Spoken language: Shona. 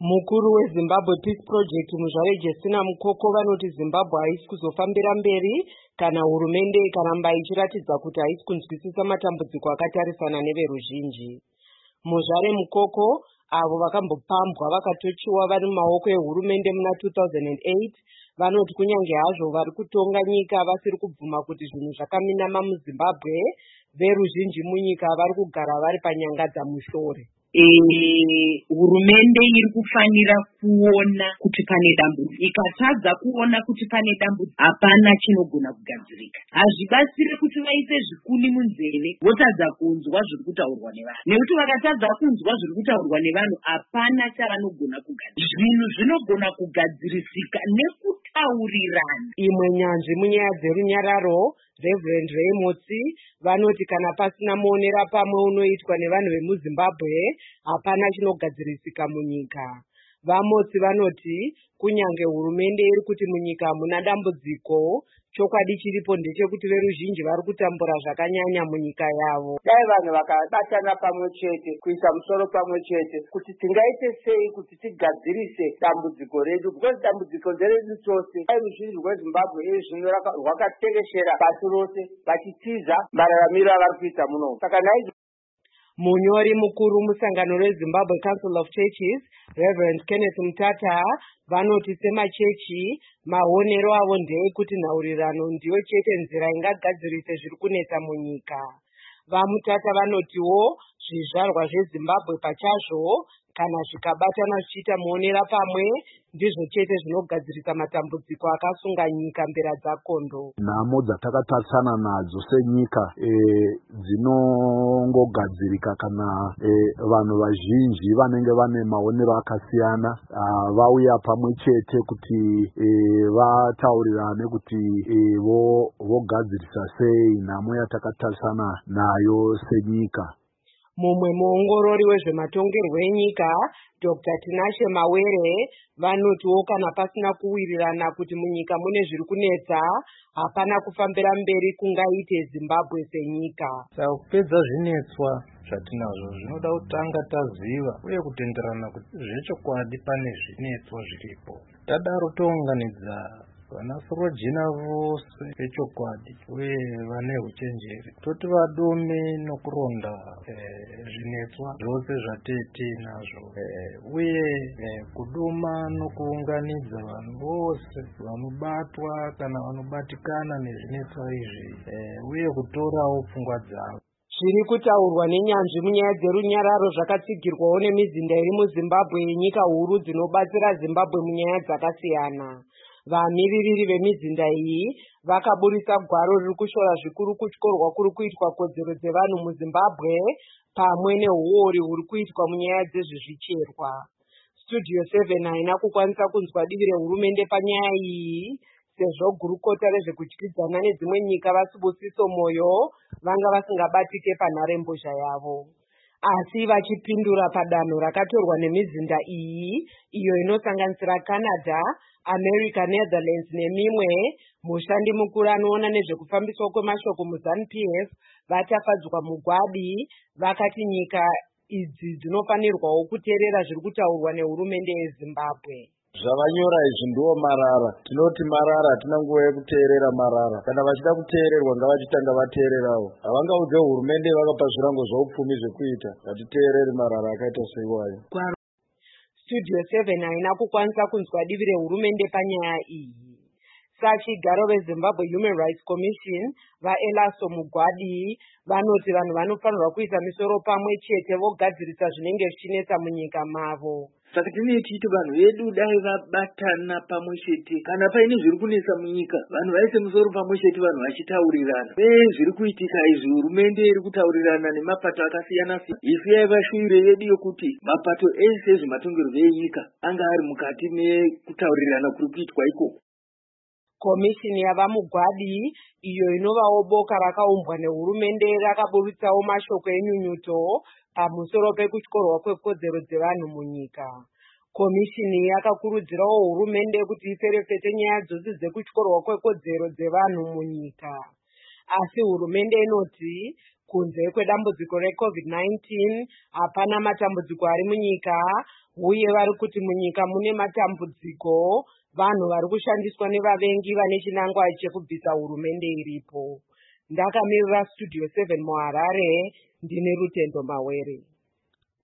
Mukuru weZimbabwe Peace Project Muzvare Justina Mukoko vanoti Zimbabwe haisi kuzofambira mberi kana hurumende ikaramba ichiratidza kuti haisi kunzwisisa matambudziko akatarisana neveruzhinji. Muzvare Mukoko avo vakambopambwa vakatochiwa vari mumaoko ehurumende muna 2008 vanoti kunyange hazvo vari kutonga nyika vasiri kubvuma kuti zvinhu zvakaminama muZimbabwe, veruzhinji munyika vari kugara vari panyanga dzamushore. Hurumende iri kufanira kuona kuti pane dambudziko. Ikatadza kuona kuti pane dambudziko, hapana chinogona kugadzirika. Hazvibatsiri kuti vaise zvikuni munzeve votadza kunzwa zviri kutaurwa nevanhu. Nekuti vakatadza kunzwa zviri kutaurwa nevanhu, hapana chavanogona kugadzirika. Zvinhu zvinogona kugadzirisika nekutaurirana. Imwe nyanzvi munyaya dzerunyararo, Reverend Ray Motsi, vanoti kana pasina muonera pamwe unoitwa nevanhu vemuZimbabwe, hapana chinogadzirisika munyika. Vamotsi vanoti kunyange hurumende iri kuti munyika hamuna dambudziko, chokwadi chiripo ndechekuti veruzhinji vari kutambura zvakanyanya munyika yavo. Dai vanhu vakabatana pamwe chete, kuisa musoro pamwe chete, kuti tingaite sei kuti tigadzirise dambudziko redu, because dambudziko nderedu tose. Dai ruzhinji rweZimbabwe zvino rwakatekeshera pasi rose vachitiza mararamiro avari kuita muno. Saka Munyori mukuru musangano reZimbabwe Council of Churches, Reverend Kenneth Mutata, vanoti semachechi maonero avo ndeyekuti nhaurirano ndiyo chete nzira ingagadzirise zviri kunetsa munyika. Vamutata vanotiwo zvizvarwa zveZimbabwe pachazvo kana zvikabatana zvichiita muonera pamwe ndizvo chete zvinogadzirisa matambudziko akasunga nyika mbera dzakondo. Nhamo dzatakatarisana nadzo senyika dzinongogadzirika kana vanhu vazhinji vanenge vane maonero akasiyana vauya pamwe chete kuti vataurirane kuti vogadzirisa sei nhamo yatakatarisana nayo senyika. Mumwe muongorori wezvematongerwo enyika, Dr. Tinashe Mawere, vanotiwo kana pasina kuwirirana kuti munyika mune zviri kunetsa, hapana kufambira mberi kungaite Zimbabwe senyika. Saka kupedza zvinetswa zvatinazvo zvinoda kutanga taziva uye kutenderana kuti zvechokwadi pane zvinetswa zviripo. Tadaro tounganidza vanasorojina vose vechokwadi uye vane uchenjeri toti vadume nokuronda zvinetswa zvose zvatete nazvo uye kuduma nokuunganidza vanhu vose vanobatwa kana vanobatikana nezvinetswa izvi uye kutorawo pfungwa dzavo. Zviri kutaurwa nenyanzvi munyaya dzerunyararo zvakatsigirwawo nemizinda iri muZimbabwe yenyika huru dzinobatsira Zimbabwe munyaya dzakasiyana. Vamiririri vemizinda iyi vakaburisa gwaro riri kushora zvikuru kutyorwa kuri kuitwa kodzero dzevanhu muZimbabwe pamwe neuori huri kuitwa munyaya dzezvezvicherwa. Studio 7 haina kukwanisa kunzwa divi rehurumende panyaya iyi sezvo gurukota rezvekudyidzana nedzimwe nyika vaSibusiso Moyo vanga vasingabatike panharembozha yavo. Asi vachipindura padanho rakatorwa nemizinda iyi, iyo inosanganisira Canada, America, Netherlands nemimwe, mushandi mukuru anoona nezvekufambiswa kwemashoko muZANU-PF vatafadzwa mugwadi vakati nyika idzi dzinofanirwawo kuteerera zviri kutaurwa nehurumende yeZimbabwe. Zvavanyora izvi ndiwo marara. Tinoti marara, hatina nguva yekuteerera marara. Kana vachida kuteererwa ngavachitanga vateererawo. Havangaudze hurumende vakapa zvirango zvaupfumi zvekuita. Ngatiteerere marara akaita seiwayo. Studio 7 haina kukwanisa kunzwa divi rehurumende panyaya iyi. Sachigaro veZimbabwe Human Rights Commission vaElaso Mugwadi vanoti vanhu vanofanirwa kuisa misoro pamwe chete vogadzirisa zvinenge zvichinetsa munyika mavo. Saka tinoti vanhu vedu dai vabatana pamwe chete kana paine zviri kunetsa munyika, vanhu vaise musoro pamwe chete, vanhu vachitaurirana. Zviri kuitika izvi, hurumende iri kutaurirana nemapato akasiyana siyana. Isu yaiva shuwiro yedu yokuti mapato ese ezvematongerwo enyika anga ari mukati mekutaurirana kuri kuitwa ikoko. Komishini yavaMugwadi, iyo inovawo boka rakaumbwa nehurumende, rakaburitsawo mashoko enyunyuto pamusoro pekutyorwa kwekodzero dzevanhu munyika. Komishini yakakurudzirawo hurumende kuti iferefete nyaya dzose dzekutyorwa kwekodzero dzevanhu munyika. Asi hurumende inoti kunze kwedambudziko reCovid-19 hapana matambudziko ari munyika, uye vari kuti munyika mune matambudziko, vanhu vari kushandiswa nevavengi vane chinangwa chekubvisa hurumende iripo. Ndakamirira Studio 7 muHarare, ndine Rutendo Mawere.